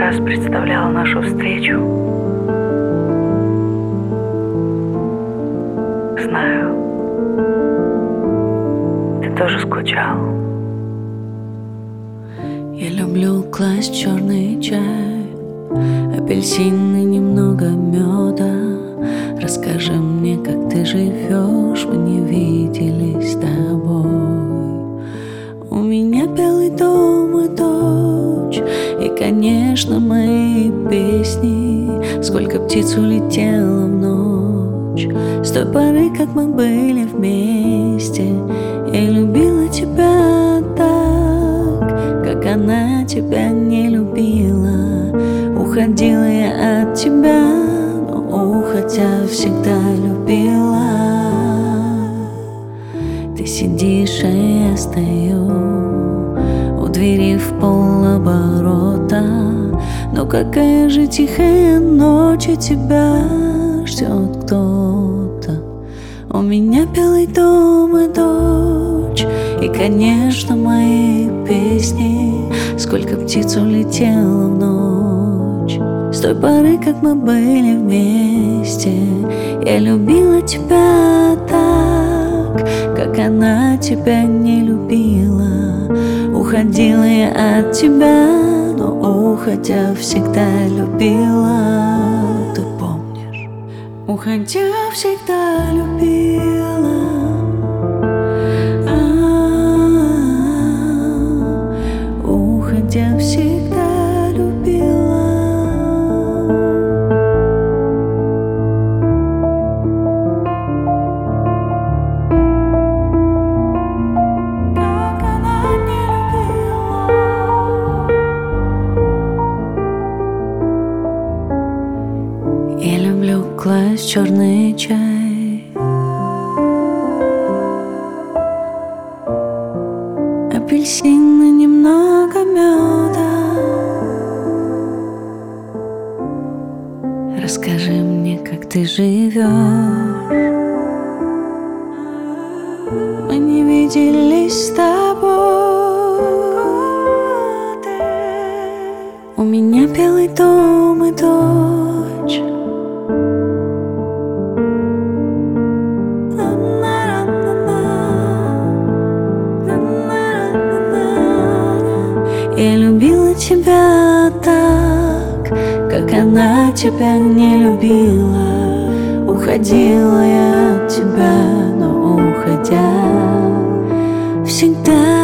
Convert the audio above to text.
раз представляла нашу встречу. Знаю, ты тоже скучал. Я люблю класть черный чай, апельсины, немного меда. Расскажи мне, как ты живешь, мы не виделись с тобой. У меня белый дом и дочь, и, конечно, мои песни. Сколько птиц улетело в ночь с той поры, как мы были вместе. Я любила тебя так, как она тебя не любила. Уходила я от тебя, но уходя всегда любила. Ты сидишь, а я стою у двери в полоборота. Но какая же тихая ночь, и тебя ждет кто-то. У меня белый дом и дочь, и, конечно, мои песни. Сколько птиц улетело в ночь с той поры, как мы были вместе. Я любила тебя так, как она тебя не любила. Уходила я от тебя, но уходя всегда любила. Ты помнишь? Уходя всегда любила. Уходя всегда любила. Как она не любила. Я люблю класть черный чай, апельсины, немного меда. Расскажи мне, как ты живешь. Мы не виделись с тобой. У меня белый дом и дочь. Я любила тебя так, как она тебя не любила. Уходила я от тебя, но уходя всегда